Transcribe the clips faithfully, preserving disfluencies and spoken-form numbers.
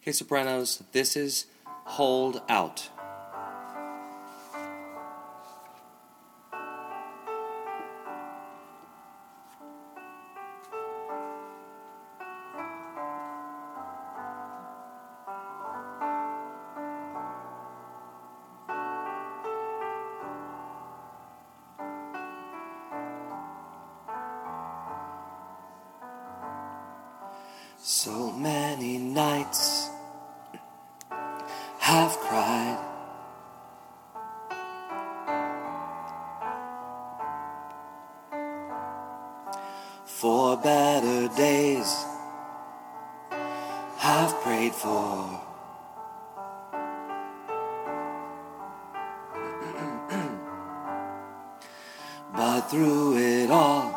Hey Sopranos, this is Hold Out. So many nights have cried for better days, have prayed for but through it all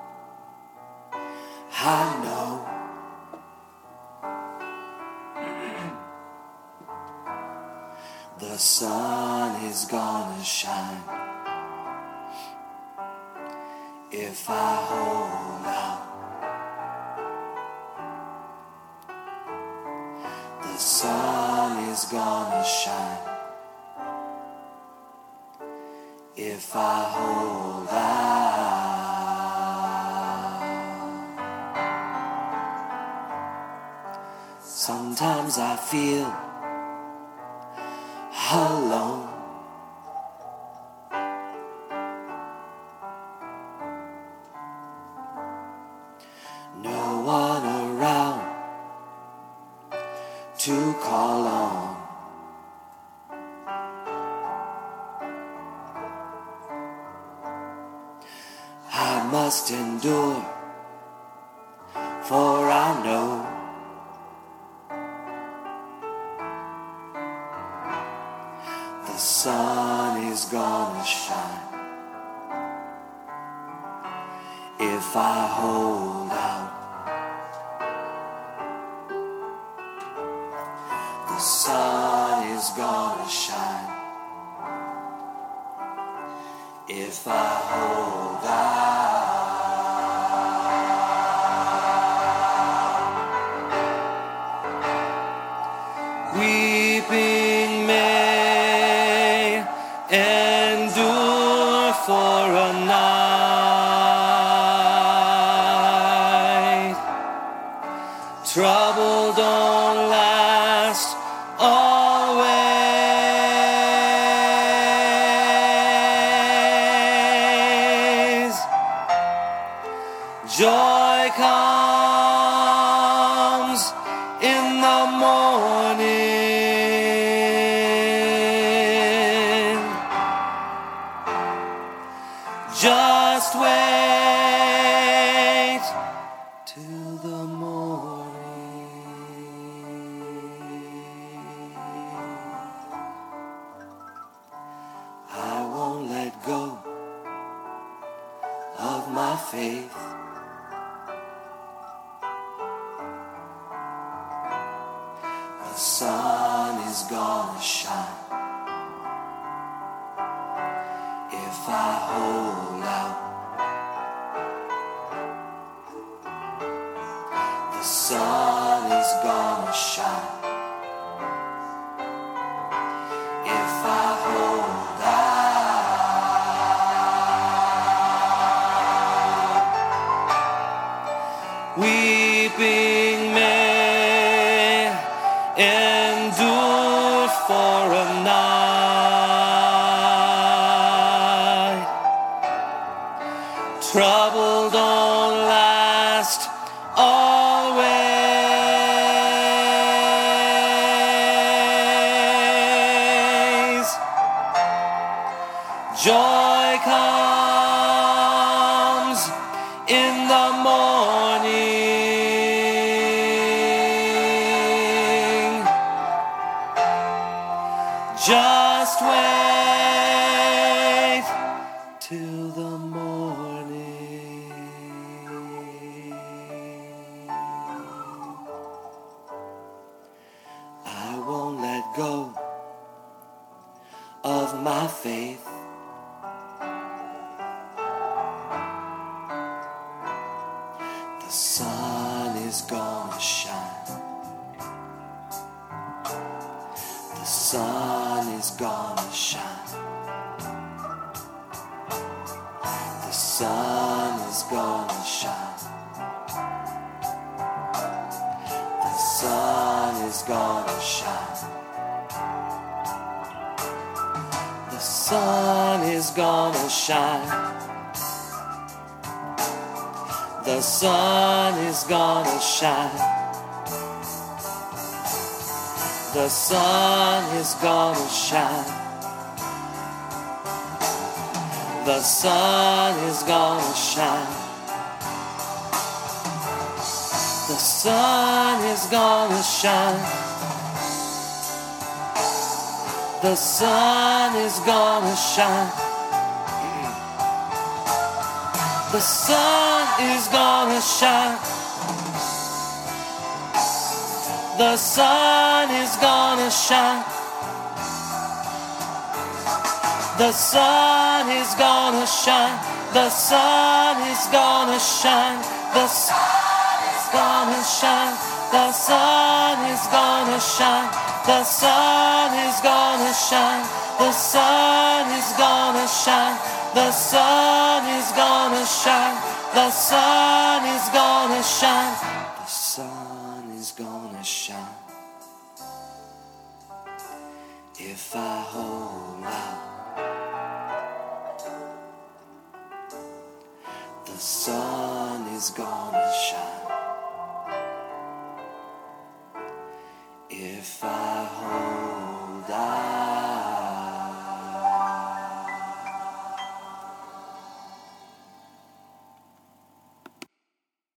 I know the sun is gonna shine if I hold out. The sun is gonna shine if I hold out. Sometimes I feel alone. No one around to call on. I must endure, for I know the sun is gonna shine if I hold out. The sun is gonna shine if I hold out. Weeping may endure for a night. Trouble don't last always. Joy comes in the morning. Just wait till the morning. I won't let go of my faith. The sun is gonna shine if I hold out. The sun is gonna shine if I hold out. Weeping may endure for a night. Trouble don't last always. Joy comes in the morning. Just wait till the morning. I won't let go of my faith. The sun is gonna shine sun is gonna shine. The sun is gonna shine. The sun is gonna shine. The sun is gonna shine. The sun is gonna shine. The sun is gonna shine. The sun is gonna shine. The sun is gonna shine. The sun is gonna shine. The sun is gonna shine. The sun is gonna shine. The sun is gonna shine. The sun is gonna shine. The sun is gonna shine. The sun is gonna shine. The sun is gonna shine. The sun is gonna shine. The sun is gonna shine. The sun is gonna shine. The sun is gonna shine. If I hold out, the sun is gonna shine.